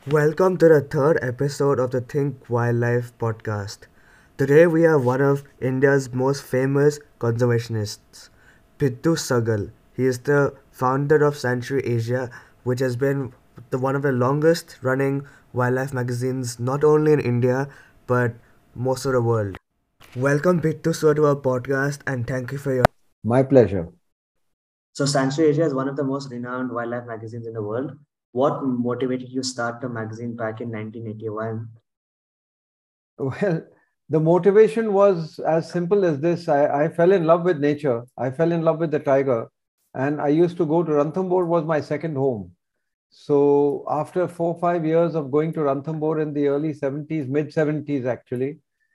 Welcome to the third episode of the Think Wildlife podcast. Today we have one of India's most famous conservationists, Pittu Sagal. He is the founder of Sanctuary Asia, which has been one of the longest running wildlife magazines not only in India but most of the world. Welcome Pittu sir to our podcast and thank you for your. My pleasure. So Sanctuary Asia is one of the most renowned wildlife magazines in the world. What motivated you to start the magazine back in 1981? Well, the motivation was as simple as this. I fell in love with nature. I fell in love with the tiger. And I used to go to Ranthambore was my second home. So after 4 or 5 years of going to Ranthambore in the early 70s, mid 70s actually,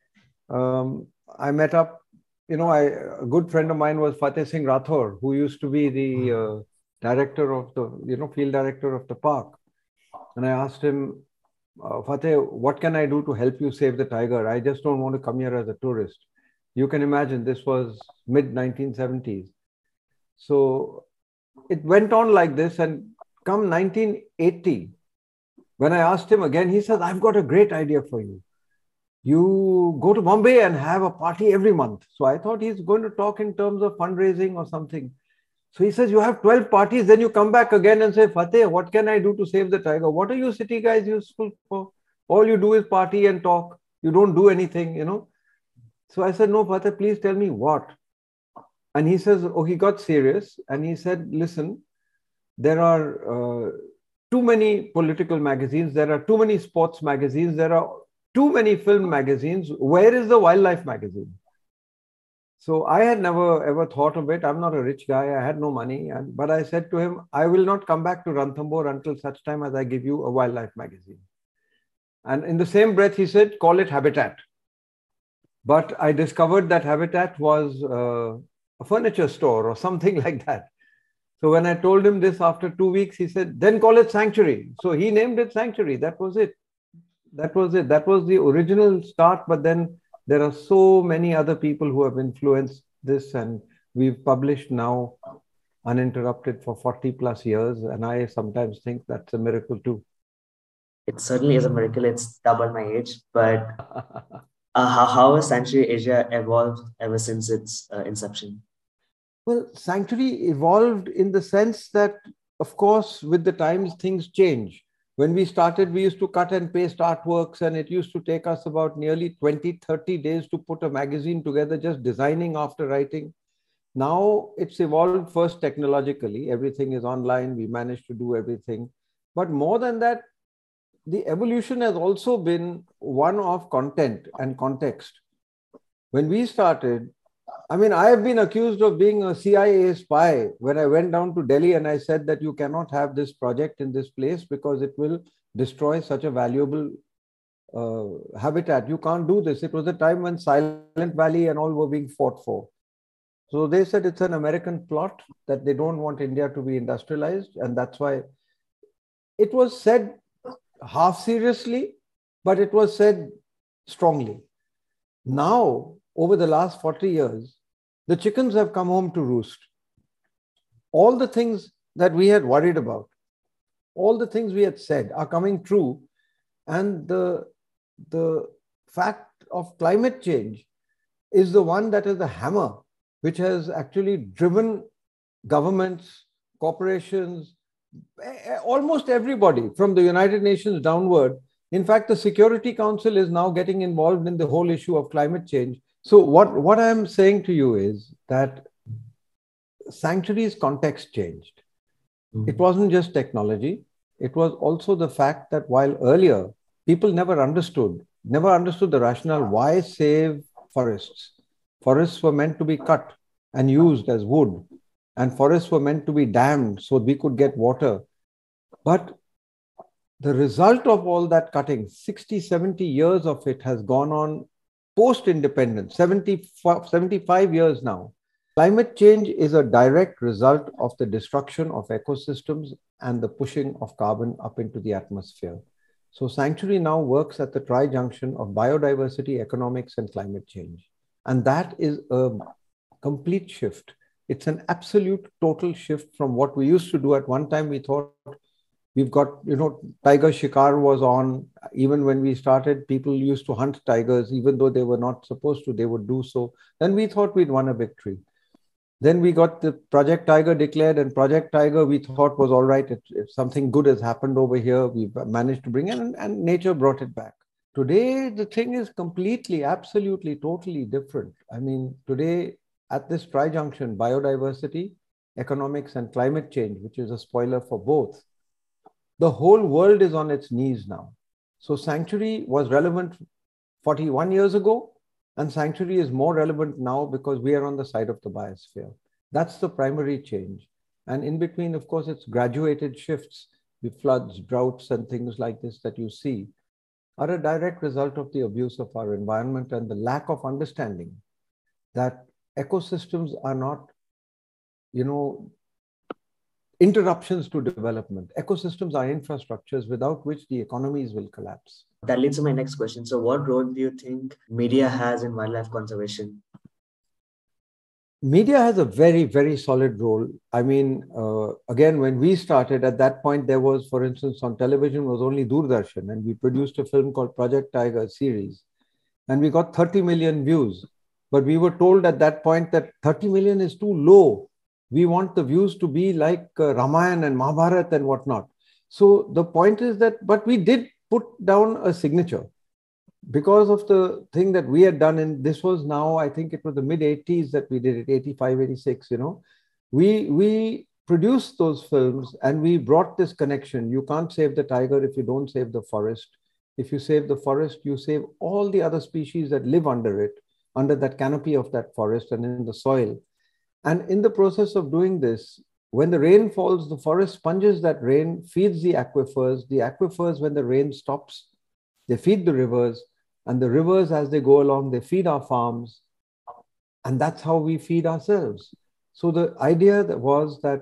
I met up, a good friend of mine was Fateh Singh Rathore, who used to be the director of the, field director of the park. And I asked him, Fateh, what can I do to help you save the tiger? I just don't want to come here as a tourist. You can imagine this was mid 1970s. So it went on like this. And come 1980, when I asked him again, he said, I've got a great idea for you. You go to Bombay and have a party every month. So I thought he's going to talk in terms of fundraising or something. So he says, you have 12 parties, then you come back again and say, Fateh, what can I do to save the tiger? What are you city guys useful for? All you do is party and talk. You don't do anything. So I said, no, Fateh, please tell me what. And he says, oh, he got serious. And he said, listen, there are too many political magazines. There are too many sports magazines. There are too many film magazines. Where is the wildlife magazine? So I had never ever thought of it. I'm not a rich guy. I had no money. But I said to him, I will not come back to Ranthambore until such time as I give you a wildlife magazine. And in the same breath, he said, call it Habitat. But I discovered that Habitat was a furniture store or something like that. So when I told him this after 2 weeks, he said, then call it Sanctuary. So he named it Sanctuary. That was it. That was it. That was the original start. But then there are so many other people who have influenced this, and we've published now uninterrupted for 40 plus years. And I sometimes think that's a miracle too. It certainly is a miracle. It's double my age. But how has Sanctuary Asia evolved ever since its inception? Well, Sanctuary evolved in the sense that, of course, with the times, things change. When we started, we used to cut and paste artworks, and it used to take us about nearly 20, 30 days to put a magazine together, just designing after writing. Now it's evolved first technologically. Everything is online. We managed to do everything. But more than that, the evolution has also been one of content and context. When we started, I mean, I have been accused of being a CIA spy when I went down to Delhi and I said that you cannot have this project in this place because it will destroy such a valuable habitat. You can't do this. It was a time when Silent Valley and all were being fought for. So they said it's an American plot that they don't want India to be industrialized. And that's why it was said half seriously, but it was said strongly. Now, over the last 40 years, the chickens have come home to roost. All the things that we had worried about, all the things we had said are coming true. And the fact of climate change is the one that is the hammer which has actually driven governments, corporations, almost everybody from the United Nations downward. In fact, the Security Council is now getting involved in the whole issue of climate change. So what I'm saying to you is that Sanctuary's context changed. It wasn't just technology. It was also the fact that while earlier people never understood the rationale, why save forests? Forests were meant to be cut and used as wood, and forests were meant to be dammed so we could get water. But the result of all that cutting, 60, 70 years of it has gone on post-independence, 75 years now. Climate change is a direct result of the destruction of ecosystems and the pushing of carbon up into the atmosphere. So Sanctuary now works at the tri-junction of biodiversity, economics, and climate change. And that is a complete shift. It's an absolute total shift from what we used to do. At one time, we thought We've got, tiger shikar was on. Even when we started, people used to hunt tigers, even though they were not supposed to, they would do so. Then we thought we'd won a victory. Then we got the Project Tiger declared, and Project Tiger we thought was all right. If something good has happened over here, we've managed to bring it, and nature brought it back. Today, the thing is completely, absolutely, totally different. I mean, today at this tri-junction, biodiversity, economics, and climate change, which is a spoiler for both, the whole world is on its knees now. So sanctuary was relevant 41 years ago, and sanctuary is more relevant now because we are on the side of the biosphere. That's the primary change. And in between, of course, it's graduated shifts. The floods, droughts, and things like this that you see are a direct result of the abuse of our environment and the lack of understanding that ecosystems are not, interruptions to development. Ecosystems are infrastructures without which the economies will collapse. That leads to my next question. So what role do you think media has in wildlife conservation? Media has a very, very solid role. I mean, again, when we started at that point, there was, for instance, on television was only Doordarshan, and we produced a film called Project Tiger series, and we got 30 million views. But we were told at that point that 30 million is too low. We want the views to be like Ramayana and Mahabharata and whatnot. So the point is that, but we did put down a signature because of the thing that we had done. And this was now, I think it was the mid 80s that we did it, 85, 86, we produced those films and we brought this connection. You can't save the tiger if you don't save the forest. If you save the forest, you save all the other species that live under it, under that canopy of that forest and in the soil. And in the process of doing this, when the rain falls, the forest sponges that rain, feeds the aquifers. The aquifers, when the rain stops, they feed the rivers. And the rivers, as they go along, they feed our farms. And that's how we feed ourselves. So the idea was that,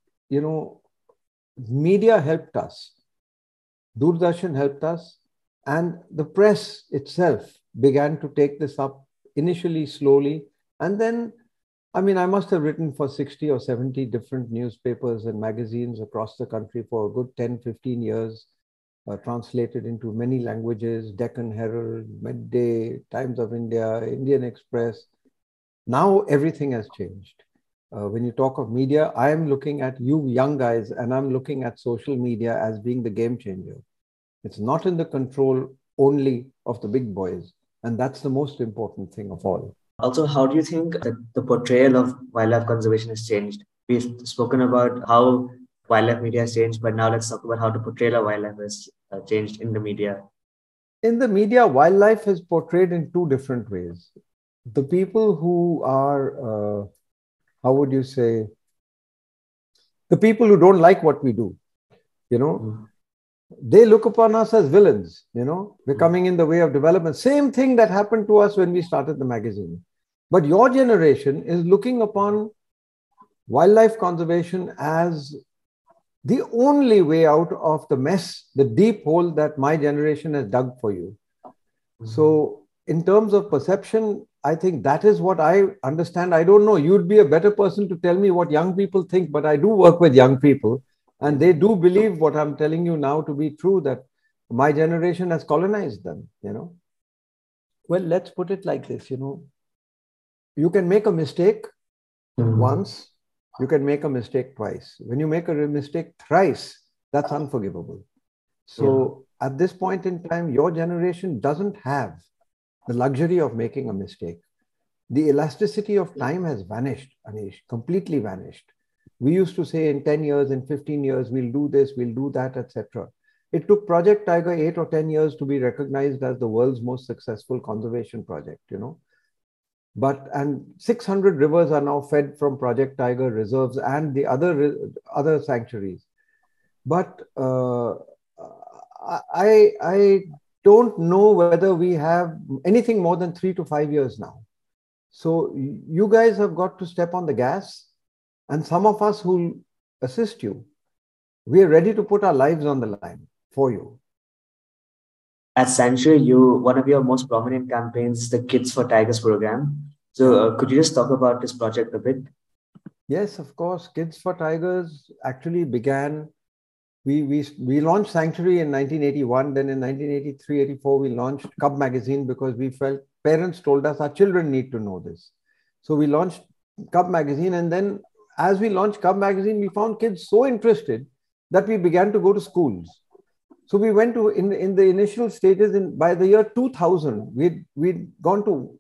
media helped us. Doordarshan helped us. And the press itself began to take this up initially slowly. And then, I must have written for 60 or 70 different newspapers and magazines across the country for a good 10, 15 years. Translated into many languages, Deccan Herald, Midday, Times of India, Indian Express. Now everything has changed. When you talk of media, I am looking at you young guys, and I'm looking at social media as being the game changer. It's not in the control only of the big boys. And that's the most important thing of all. Also, how do you think that the portrayal of wildlife conservation has changed? We've spoken about how wildlife media has changed, but now let's talk about how the portrayal of wildlife has changed in the media. In the media, wildlife is portrayed in two different ways. The people who are, how would you say, the people who don't like what we do, they look upon us as villains, we're coming in the way of development. Same thing that happened to us when we started the magazine. But your generation is looking upon wildlife conservation as the only way out of the mess, the deep hole that my generation has dug for you. So in terms of perception, I think that is what I understand. I don't know. You'd be a better person to tell me what young people think, but I do work with young people. And they do believe what I'm telling you now to be true, that my generation has colonized them, Well, let's put it like this, You can make a mistake once, you can make a mistake twice. When you make a mistake thrice, that's unforgivable. So at this point in time, your generation doesn't have the luxury of making a mistake. The elasticity of time has vanished, Anish, completely vanished. We used to say in 10 years, in 15 years, we'll do this, we'll do that, etc. It took Project Tiger 8 or 10 years to be recognized as the world's most successful conservation project, And 600 rivers are now fed from Project Tiger reserves and the other sanctuaries. But I don't know whether we have anything more than 3 to 5 years now. So you guys have got to step on the gas. And some of us who assist you, we are ready to put our lives on the line for you. At Sanctuary, one of your most prominent campaigns is the Kids for Tigers program. So could you just talk about this project a bit? Yes, of course. Kids for Tigers actually began We launched Sanctuary in 1981. Then in 1983, 84, we launched Cub magazine because we felt parents told us our children need to know this. So we launched Cub magazine. And then as we launched Cub magazine, we found kids so interested that we began to go to schools. So we went to, in the initial stages, by the year 2000, we'd gone to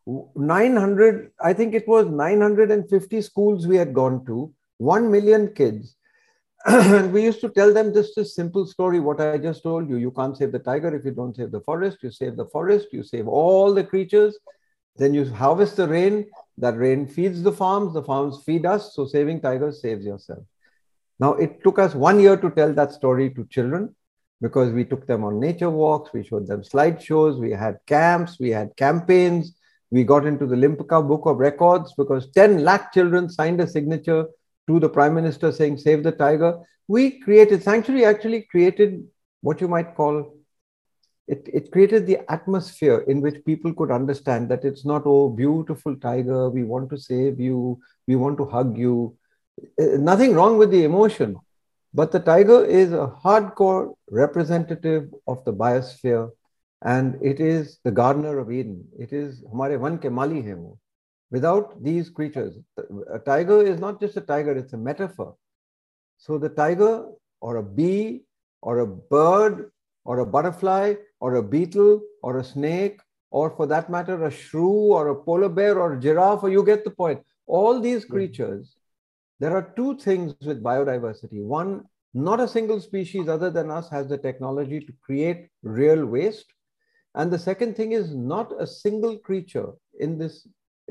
900, I think it was 950 schools we had gone to, 1 million kids. And we used to tell them just a simple story, what I just told you. You can't save the tiger if you don't save the forest. You save the forest, you save all the creatures. Then you harvest the rain. That rain feeds the farms feed us. So saving tigers saves yourself. Now, it took us 1 year to tell that story to children because we took them on nature walks. We showed them slideshows. We had camps. We had campaigns. We got into the Limpicka Book of Records because 10 lakh children signed a signature to the Prime Minister saying, save the tiger. Sanctuary actually created what you might call, it created the atmosphere in which people could understand that it's not, oh, beautiful tiger, we want to save you, we want to hug you. Nothing wrong with the emotion, but the tiger is a hardcore representative of the biosphere, and it is the gardener of Eden. It is hamare van ke mali hai wo. Without these creatures, a tiger is not just a tiger, it's a metaphor. So the tiger or a bee or a bird or a butterfly or a beetle or a snake, or for that matter, a shrew or a polar bear or a giraffe, or you get the point. All these creatures, there are two things with biodiversity. One, not a single species other than us has the technology to create real waste. And the second thing is not a single creature in this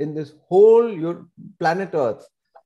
whole planet Earth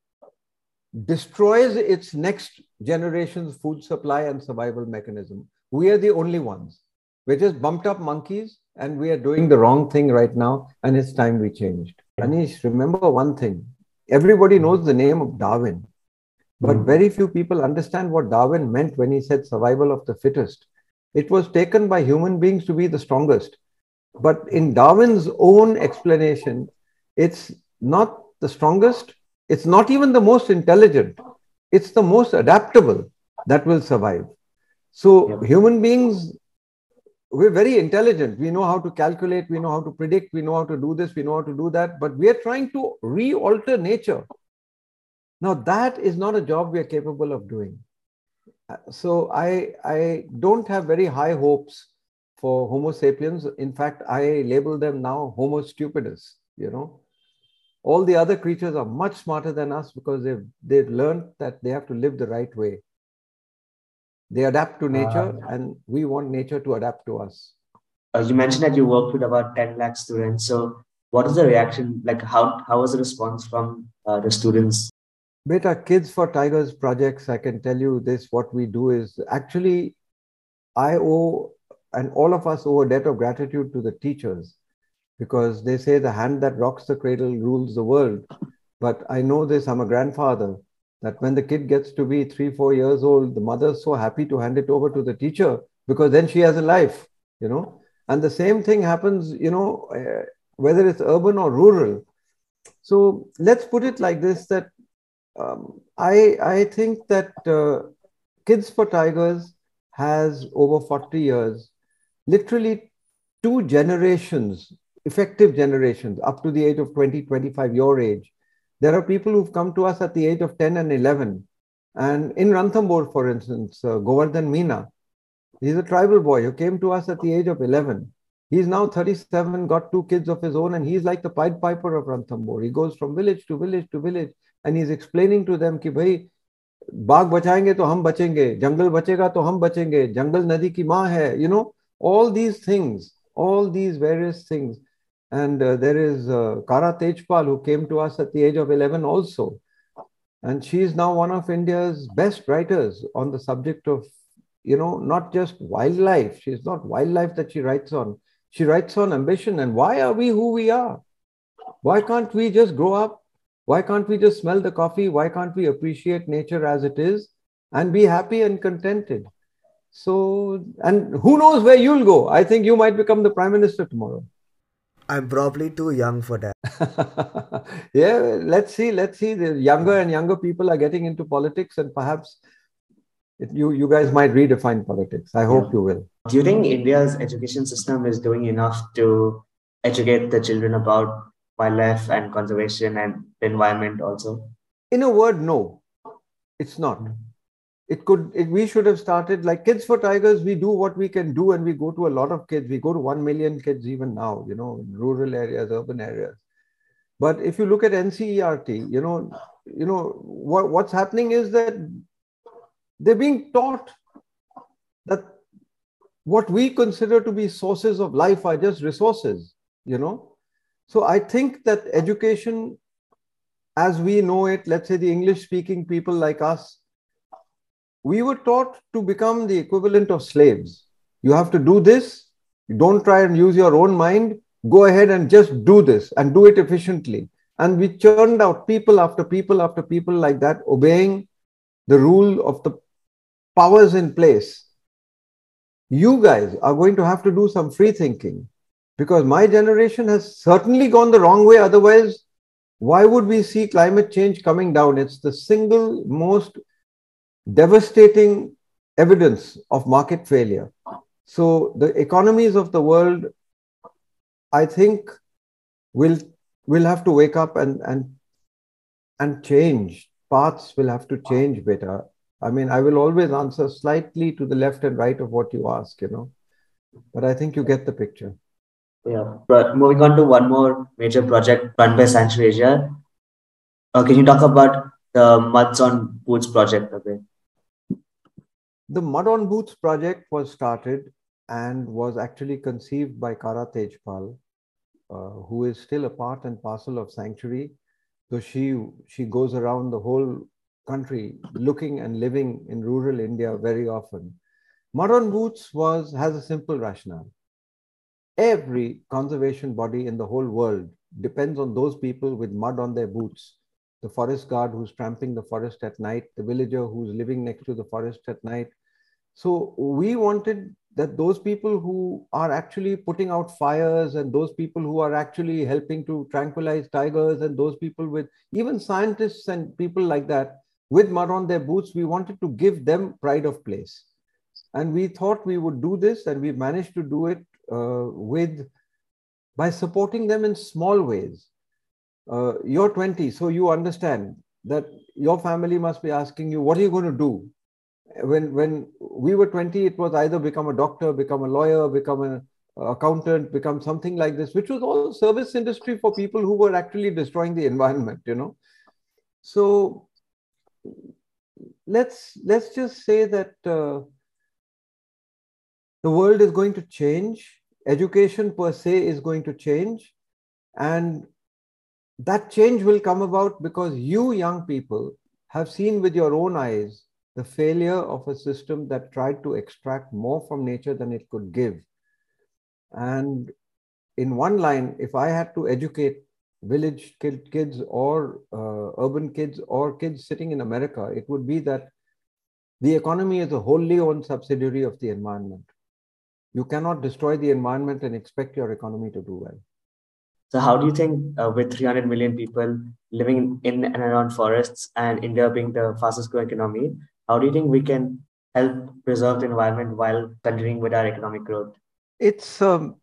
destroys its next generation's food supply and survival mechanism. We are the only ones. We're just bumped up monkeys and we are doing the wrong thing right now, and it's time we changed. Anish, remember one thing. Everybody knows the name of Darwin, but very few people understand what Darwin meant when he said survival of the fittest. It was taken by human beings to be the strongest. But in Darwin's own explanation, it's not the strongest. It's not even the most intelligent. It's the most adaptable that will survive. So human beings, we're very intelligent. We know how to calculate. We know how to predict. We know how to do this. We know how to do that. But we are trying to re-alter nature. Now, that is not a job we are capable of doing. So I don't have very high hopes for Homo sapiens. In fact, I label them now Homo stupidus, All the other creatures are much smarter than us because they've learned that they have to live the right way. They adapt to nature, and we want nature to adapt to us. You mentioned that you worked with about 10 lakh students. So what is the reaction? Like how was the response from the students? Beta, Kids for Tigers projects, I can tell you this, what we do is actually, I owe, and all of us owe a debt of gratitude to the teachers, because they say the hand that rocks the cradle rules the world. But I know this, I'm a grandfather, that when the kid gets to be 3-4 years old, the mother's so happy to hand it over to the teacher because then she has a life, And the same thing happens, whether it's urban or rural. So let's put it like this, that I think that Kids for Tigers has over 40 years, literally 2 generations, effective generations, up to the age of 20, 25, your age. There are people who've come to us at the age of 10 and 11. And in Ranthambore, for instance, Govardhan Meena, he's a tribal boy who came to us at the age of 11. He's now 37, got 2 kids of his own, and he's like the Pied Piper of Ranthambore. He goes from village to village to village, and he's explaining to them कि भाई बाघ बचाएंगे तो हम बचेंगे, जंगल बचेगा तो हम बचेंगे, जंगल नदी की माँ है, all these things, all these various things. And there is Kara Tejpal, who came to us at the age of 11 also. And she's now one of India's best writers on the subject of, not just wildlife. She's not wildlife that she writes on. She writes on ambition. And why are we who we are? Why can't we just grow up? Why can't we just smell the coffee? Why can't we appreciate nature as it is and be happy and contented? So, and who knows where you'll go? I think you might become the Prime Minister tomorrow. I'm probably too young for that. Yeah, let's see. The younger and younger people are getting into politics, and perhaps, You guys might redefine politics. I hope you will. Do you think India's education system is doing enough to educate the children about wildlife and conservation and the environment also? In a word, no, it's not. We should have started like Kids for Tigers. We do what we can do, and we go to a lot of kids. We go to 1 million kids even now, in rural areas, urban areas. But if you look at NCERT, what's happening is that they're being taught that what we consider to be sources of life are just resources, So I think that education, as we know it, let's say the English-speaking people like us, we were taught to become the equivalent of slaves. You have to do this. You don't try and use your own mind. Go ahead and just do this and do it efficiently. And we churned out people after people after people like that, obeying the rule of the powers in place. You guys are going to have to do some free thinking, because my generation has certainly gone the wrong way. Otherwise, why would we see climate change coming down? It's the single most devastating evidence of market failure. So the economies of the world, I think, will have to wake up and change. Paths will have to change better. I mean, I will always answer slightly to the left and right of what you ask, but I think you get the picture. Yeah, but moving on to one more major project run by Sanctuary Asia. Can you talk about the Muds on Boots project a bit? The Mud on Boots project was started and was actually conceived by Kara Tejpal, who is still a part and parcel of Sanctuary. So she goes around the whole country looking and living in rural India very often. Mud on Boots has a simple rationale. Every conservation body in the whole world depends on those people with mud on their boots. The forest guard who's tramping the forest at night, the villager who's living next to the forest at night. So we wanted that those people who are actually putting out fires, and those people who are actually helping to tranquilize tigers, and those people with even scientists and people like that with mud on their boots, we wanted to give them pride of place. And we thought we would do this, and we managed to do it by supporting them in small ways. You're 20, so you understand that your family must be asking you, what are you going to do? When we were 20, it was either become a doctor, become a lawyer, become an accountant, become something like this, which was all service industry for people who were actually destroying the environment, So let's just say that the world is going to change. Education per se is going to change. And that change will come about because you young people have seen with your own eyes the failure of a system that tried to extract more from nature than it could give. And in one line, if I had to educate village kids or urban kids or kids sitting in America, it would be that the economy is a wholly owned subsidiary of the environment. You cannot destroy the environment and expect your economy to do well. So how do you think with 300 million people living in and around forests and India being the fastest growing economy, how do you think we can help preserve the environment while continuing with our economic growth? It's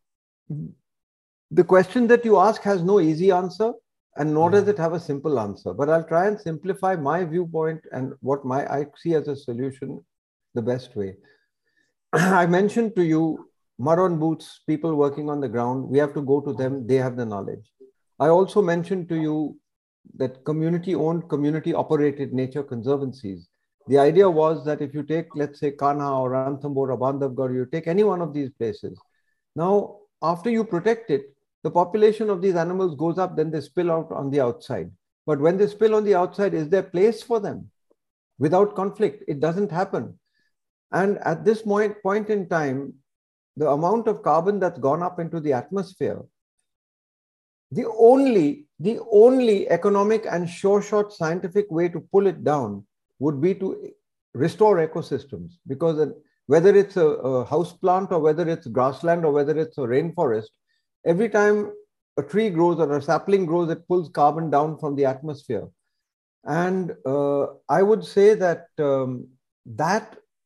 the question that you ask has no easy answer, and nor does it have a simple answer. But I'll try and simplify my viewpoint and what I see as a solution the best way. I mentioned to you, mud on boots, people working on the ground, we have to go to them, they have the knowledge. I also mentioned to you that community-owned, community-operated nature conservancies. The idea was that if you take, let's say, Kanha or Ranthambore or Bandhavgarh, you take any one of these places. Now, after you protect it, the population of these animals goes up, then they spill out on the outside. But when they spill on the outside, is there place for them? Without conflict, it doesn't happen. And at this point in time, the amount of carbon that's gone up into the atmosphere, the only economic and sure-shot scientific way to pull it down would be to restore ecosystems. Because whether it's a house plant or whether it's grassland or whether it's a rainforest, every time a tree grows or a sapling grows, it pulls carbon down from the atmosphere. And I would say that that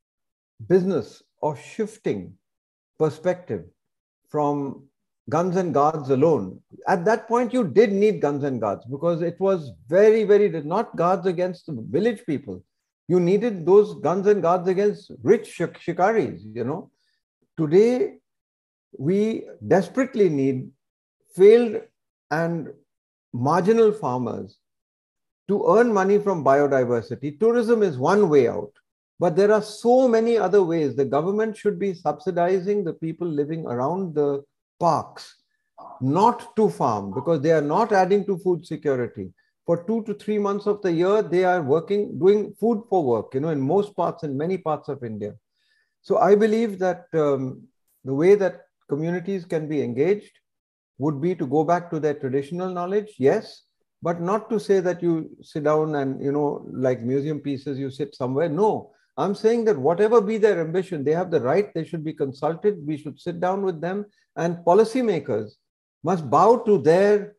business of shifting perspective from guns and guards alone. At that point, you did need guns and guards because it was very, very, not guards against the village people. You needed those guns and guards against rich shikaris, you know. Today, we desperately need failed and marginal farmers to earn money from biodiversity. Tourism is one way out, but there are so many other ways. The government should be subsidizing the people living around the parks, not to farm, because they are not adding to food security. For 2 to 3 months of the year, they are working, doing food for work, you know, in most parts, in many parts of India. So I believe that the way that communities can be engaged would be to go back to their traditional knowledge, yes, but not to say that you sit down and, you know, like museum pieces, you sit somewhere. No, I'm saying that whatever be their ambition, they have the right, they should be consulted, we should sit down with them, and policymakers must bow to their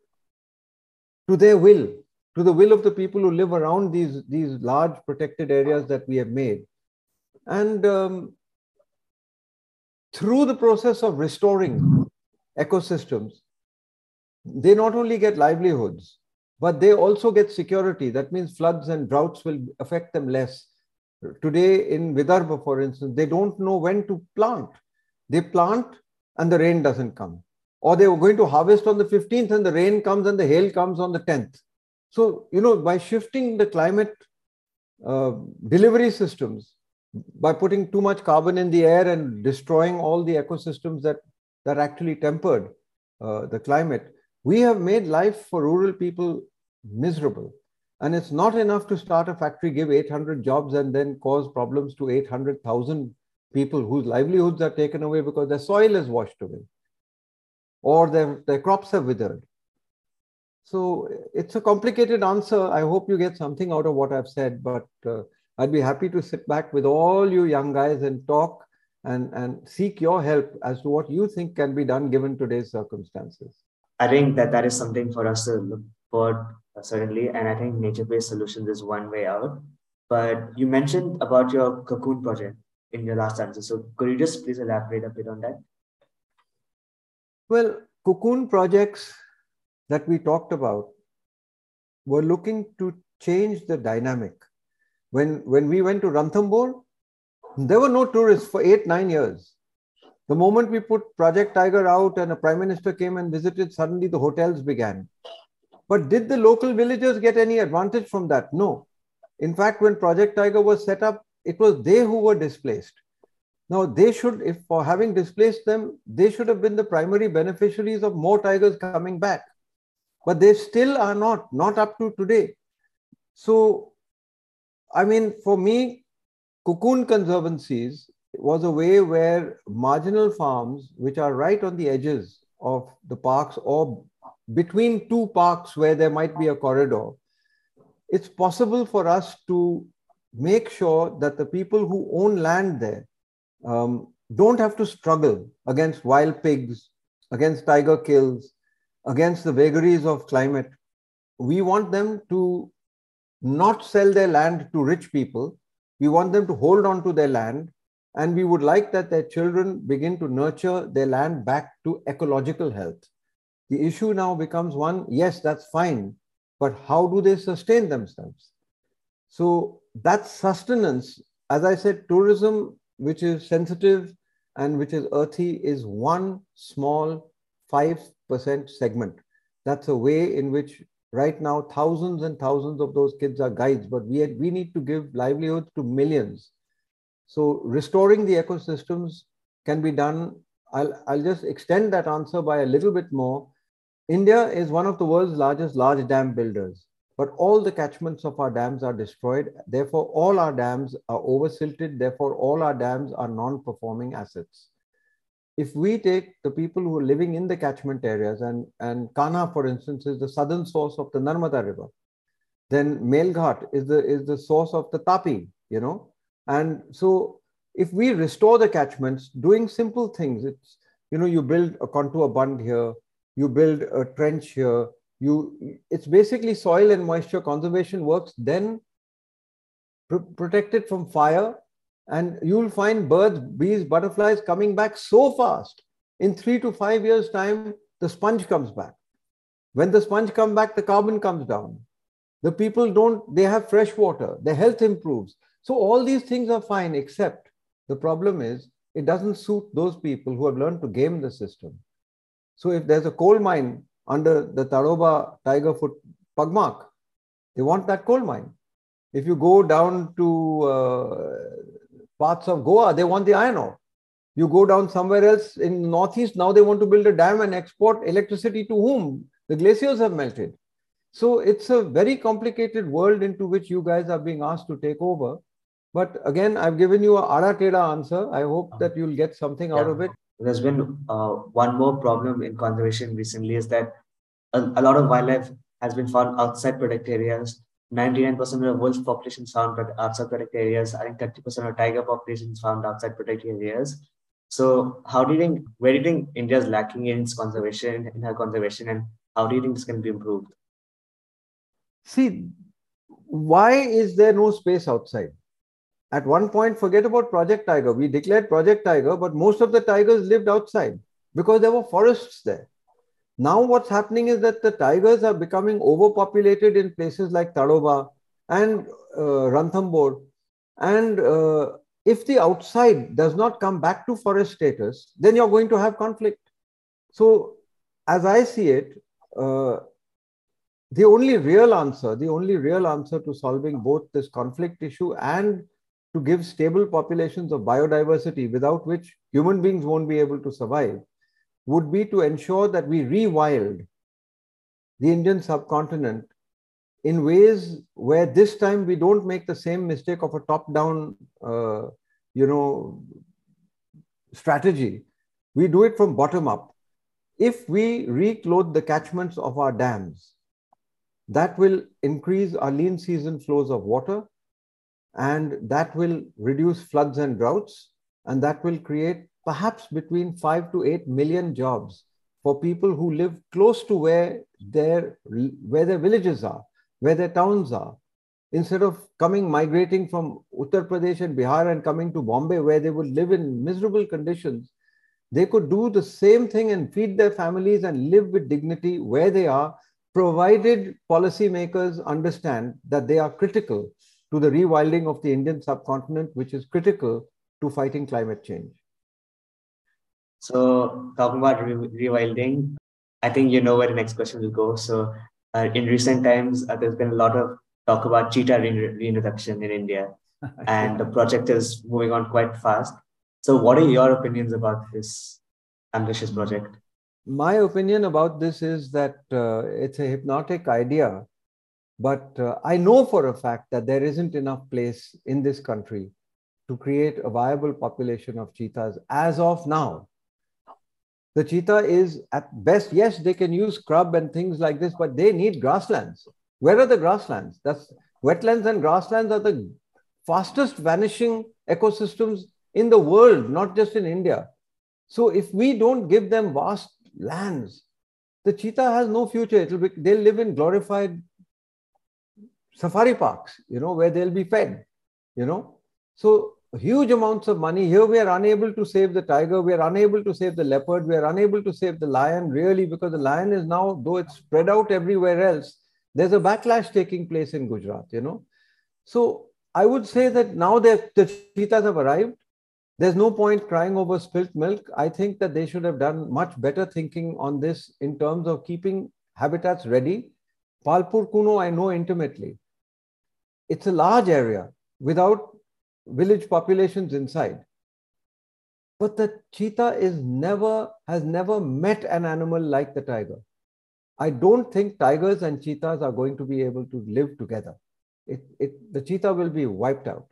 will, to the will of the people who live around these large protected areas that we have made. And through the process of restoring ecosystems, they not only get livelihoods, but they also get security. That means floods and droughts will affect them less. Today in Vidarbha, for instance, they don't know when to plant. They plant and the rain doesn't come. Or they were going to harvest on the 15th and the rain comes and the hail comes on the 10th. So, you know, by shifting the climate delivery systems, by putting too much carbon in the air and destroying all the ecosystems that actually tempered the climate, we have made life for rural people miserable. And it's not enough to start a factory, give 800 jobs, and then cause problems to 800,000 people whose livelihoods are taken away because their soil is washed away or their crops have withered. So it's a complicated answer. I hope you get something out of what I've said, but I'd be happy to sit back with all you young guys and talk and seek your help as to what you think can be done given today's circumstances. I think that is something for us to look for, certainly. And I think nature-based solutions is one way out. But you mentioned about your cocoon project in your last answer. So could you just please elaborate a bit on that? Well, cocoon projects that we talked about were looking to change the dynamic. When we went to Ranthambore, there were no tourists for 8-9 years. The moment we put Project Tiger out and a prime minister came and visited, suddenly the hotels began. But did the local villagers get any advantage from that? No. In fact, when Project Tiger was set up, it was they who were displaced. Now, they should, if for having displaced them, they should have been the primary beneficiaries of more tigers coming back. But they still are not up to today. So, I mean, for me, cocoon conservancies was a way where marginal farms, which are right on the edges of the parks or between two parks where there might be a corridor, it's possible for us to make sure that the people who own land there don't have to struggle against wild pigs, against tiger kills, against the vagaries of climate. We want them to not sell their land to rich people. We want them to hold on to their land. And we would like that their children begin to nurture their land back to ecological health. The issue now becomes one, yes, that's fine, but how do they sustain themselves? So that sustenance, as I said, tourism, which is sensitive and which is earthy, is one small 5% segment. That's a way in which right now thousands and thousands of those kids are guides, but we need to give livelihoods to millions. So restoring the ecosystems can be done. I'll just extend that answer by a little bit more. India is one of the world's largest large dam builders, but all the catchments of our dams are destroyed. Therefore, all our dams are oversilted. Therefore, all our dams are non-performing assets. If we take the people who are living in the catchment areas, and Kanha, for instance, is the southern source of the Narmada River, then Melghat is the source of the Tapi, you know. And so if we restore the catchments, doing simple things, it's, you know, you build a contour bund here, you build a trench here, it's basically soil and moisture conservation works, then protected from fire, And you'll find birds, bees, butterflies coming back so fast. In 3 to 5 years' time, the sponge comes back. When the sponge comes back, the carbon comes down. The people don't, they have fresh water, their health improves. So all these things are fine, except the problem is it doesn't suit those people who have learned to game the system. So if there's a coal mine under the Tadoba Tiger Foot Pugmark, they want that coal mine. If you go down to parts of Goa, they want the iron ore. You go down somewhere else in Northeast, now they want to build a dam and export electricity to whom? The glaciers have melted. So it's a very complicated world into which you guys are being asked to take over. But again, I've given you a Ada Teda answer. I hope that you'll get something out of it. There's been one more problem in conservation recently is that a lot of wildlife has been found outside protected areas. 99% of the wolf population is found outside protected areas. I think 30% of tiger population is found outside protected areas. So where do you think India is lacking in its conservation, in her conservation, and how do you think this can be improved? See, why is there no space outside? At one point, forget about Project Tiger. We declared Project Tiger, but most of the tigers lived outside because there were forests there. Now what's happening is that the tigers are becoming overpopulated in places like Tadoba and Ranthambore. And if the outside does not come back to forest status, then you're going to have conflict. So as I see it, the only real answer to solving both this conflict issue and to give stable populations of biodiversity, without which human beings won't be able to survive, would be to ensure that we rewild the Indian subcontinent in ways where this time we don't make the same mistake of a top-down, strategy. We do it from bottom up. If we reclothe the catchments of our dams, that will increase our lean season flows of water, and that will reduce floods and droughts, and that will create perhaps between 5 to 8 million jobs for people who live close to where their villages are, where their towns are. Instead of migrating from Uttar Pradesh and Bihar and coming to Bombay, where they would live in miserable conditions, they could do the same thing and feed their families and live with dignity where they are, provided policymakers understand that they are critical to the rewilding of the Indian subcontinent, which is critical to fighting climate change. So talking about rewilding, I think you know where the next question will go. So in recent times, there's been a lot of talk about cheetah reintroduction in India, and the project is moving on quite fast. So what are your opinions about this ambitious project? My opinion about this is that it's a hypnotic idea, but I know for a fact that there isn't enough place in this country to create a viable population of cheetahs as of now. The cheetah is at best, yes, they can use scrub and things like this, but they need grasslands. Where are the grasslands? Wetlands and grasslands are the fastest vanishing ecosystems in the world, not just in India. So if we don't give them vast lands, the cheetah has no future. They'll live in glorified safari parks, where they'll be fed, So huge amounts of money. Here we are unable to save the tiger. We are unable to save the leopard. We are unable to save the lion, really, because the lion is now, though it's spread out everywhere else, there's a backlash taking place in Gujarat, So I would say that now the cheetahs have arrived. There's no point crying over spilt milk. I think that they should have done much better thinking on this in terms of keeping habitats ready. Palpur Kuno, I know intimately. It's a large area without village populations inside. But the cheetah has never met an animal like the tiger. I don't think tigers and cheetahs are going to be able to live together. The cheetah will be wiped out,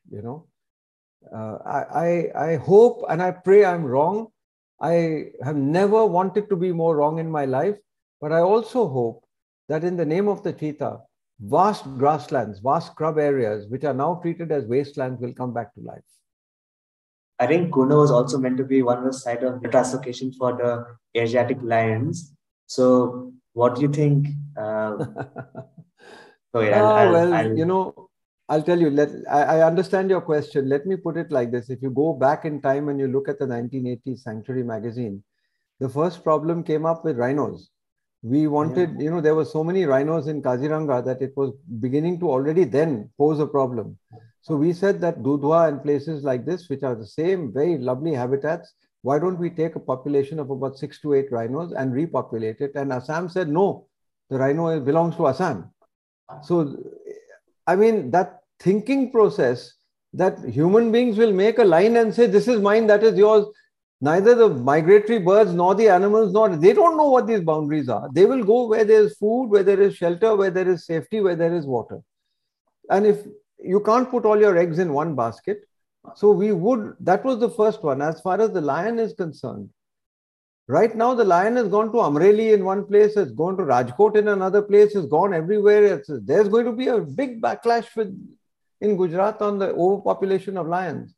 I hope and I pray I'm wrong. I have never wanted to be more wrong in my life, but I also hope that in the name of the cheetah, vast grasslands, vast scrub areas, which are now treated as wastelands, will come back to life. I think Kuno was also meant to be one of the site of translocation for the Asiatic lions. So what do you think? I'll tell you, I understand your question. Let me put it like this. If you go back in time and you look at the 1980s Sanctuary magazine, the first problem came up with rhinos. We wanted, there were so many rhinos in Kaziranga that it was beginning to already then pose a problem. So we said that Dudhwa and places like this, which are the same very lovely habitats, why don't we take a population of about 6 to 8 rhinos and repopulate it? And Assam said, no, the rhino belongs to Assam. So, I mean, that thinking process that human beings will make a line and say, this is mine, that is yours. Neither the migratory birds nor the animals, they don't know what these boundaries are. They will go where there is food, where there is shelter, where there is safety, where there is water. And if you can't put all your eggs in one basket, so that was the first one. As far as the lion is concerned, right now the lion has gone to Amreli in one place, it's gone to Rajkot in another place, it's gone everywhere. There's going to be a big backlash in Gujarat on the overpopulation of lions.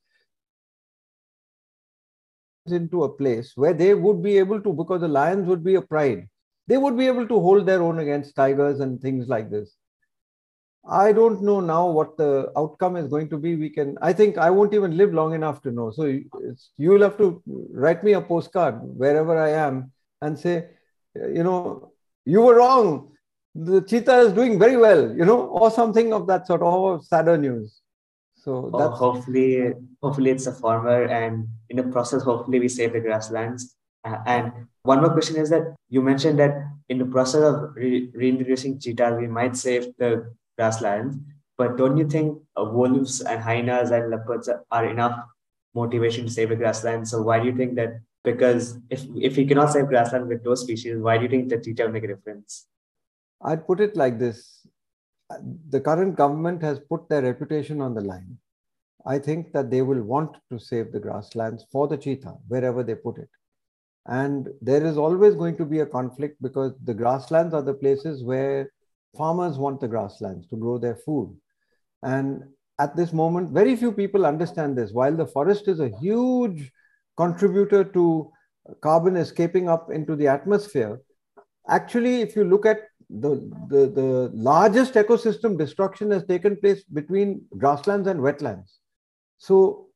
Into a place where they would be able to, because the lions would be a pride, they would be able to hold their own against tigers and things like this. I don't know now what the outcome is going to be. I think I won't even live long enough to know. So you'll have to write me a postcard wherever I am and say, you were wrong. The cheetah is doing very well, or something of that sort, or sadder news. So that's hopefully it's a farmer, and in the process, hopefully we save the grasslands. And one more question is that you mentioned that in the process of reintroducing cheetahs, we might save the grasslands. But don't you think wolves and hyenas and leopards are enough motivation to save the grasslands? So why do you think that? Because if we cannot save grassland with those species, why do you think the cheetah will make a difference? I'd put it like this. The current government has put their reputation on the line. I think that they will want to save the grasslands for the cheetah, wherever they put it. And there is always going to be a conflict because the grasslands are the places where farmers want the grasslands to grow their food. And at this moment, very few people understand this. While the forest is a huge contributor to carbon escaping up into the atmosphere, actually, if you look at the largest ecosystem destruction has taken place between grasslands and wetlands. So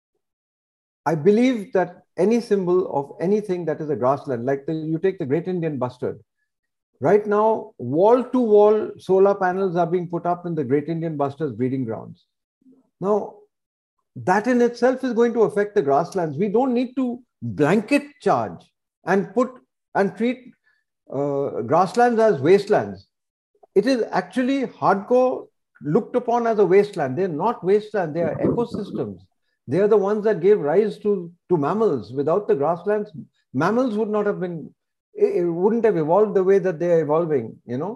I believe that any symbol of anything that is a grassland, like you take the Great Indian Bustard. Right now, wall-to-wall solar panels are being put up in the Great Indian Bustard's breeding grounds. Now, that in itself is going to affect the grasslands. We don't need to blanket charge and treat grasslands as wastelands. It is actually hardcore looked upon as a wasteland. They're not wasteland, they are ecosystems. They are the ones that gave rise to mammals. Without the grasslands, mammals would not have been, it wouldn't have evolved the way that they are evolving,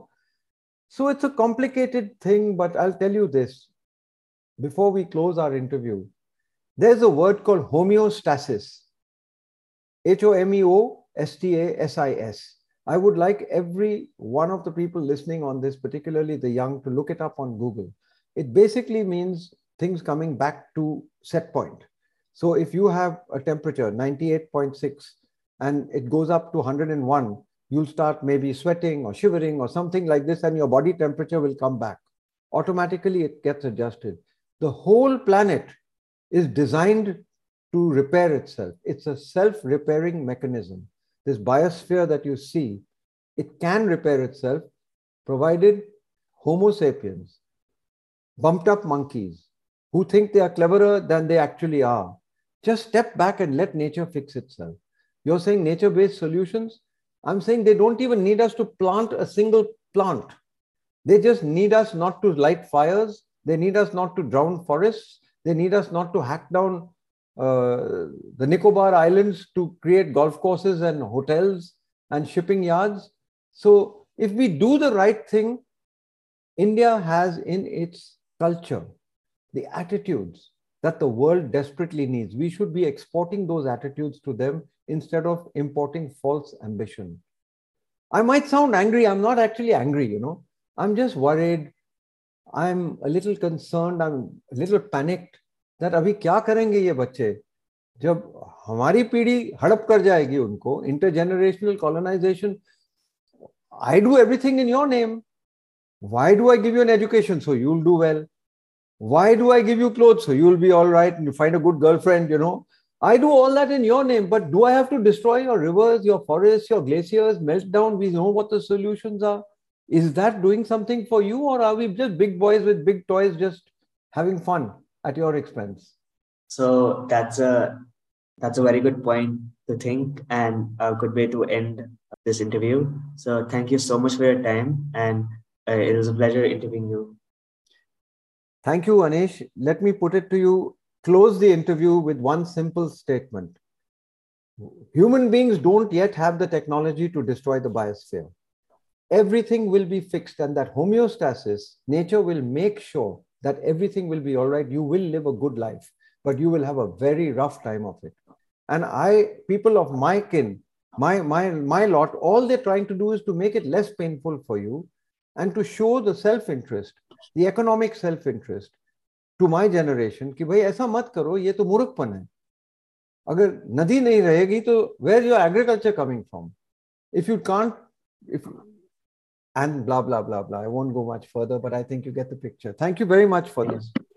So it's a complicated thing, but I'll tell you this. Before we close our interview, there's a word called homeostasis. Homeostasis. I would like every one of the people listening on this, particularly the young, to look it up on Google. It basically means things coming back to set point. So if you have a temperature 98.6 and it goes up to 101, you'll start maybe sweating or shivering or something like this, and your body temperature will come back. Automatically, it gets adjusted. The whole planet is designed to repair itself. It's a self-repairing mechanism. This biosphere that you see, it can repair itself, provided Homo sapiens, bumped up monkeys, who think they are cleverer than they actually are, just step back and let nature fix itself. You're saying nature-based solutions? I'm saying they don't even need us to plant a single plant. They just need us not to light fires. They need us not to drown forests. They need us not to hack down the Nicobar Islands to create golf courses and hotels and shipping yards. So if we do the right thing, India has in its culture the attitudes that the world desperately needs. We should be exporting those attitudes to them instead of importing false ambition. I might sound angry. I'm not actually angry, I'm just worried. I'm a little concerned. I'm a little panicked. That अभी क्या करेंगे ये बच्चे जब हमारी पीढ़ी हड़प कर जाएगी उनको intergenerational colonization. I do everything in your name. Why do I give you an education? So you'll do well. Why do I give you clothes? So you'll be all right and you find a good girlfriend, I do all that in your name, but do I have to destroy your rivers, your forests, your glaciers, melt down? We know what the solutions are. Is that doing something for you, or are we just big boys with big toys just having fun at your expense? So that's a very good point to think, and a good way to end this interview. So thank you so much for your time, and it was a pleasure interviewing you. Thank you, Anish. Let me put it to you. Close the interview with one simple statement. Human beings don't yet have the technology to destroy the biosphere. Everything will be fixed, and that homeostasis, nature will make sure that everything will be all right. You will live a good life, but you will have a very rough time of it. And people of my kin, my lot, all they're trying to do is to make it less painful for you and to show the self-interest, the economic self-interest to my generation कि भाई ऐसा मत करो, ये तो मूर्खपन है. अगर नदी नहीं रहेगी तो where is your agriculture coming from? If you can't, and blah blah blah blah. I won't go much further, but I think you get the picture. Thank you very much for this.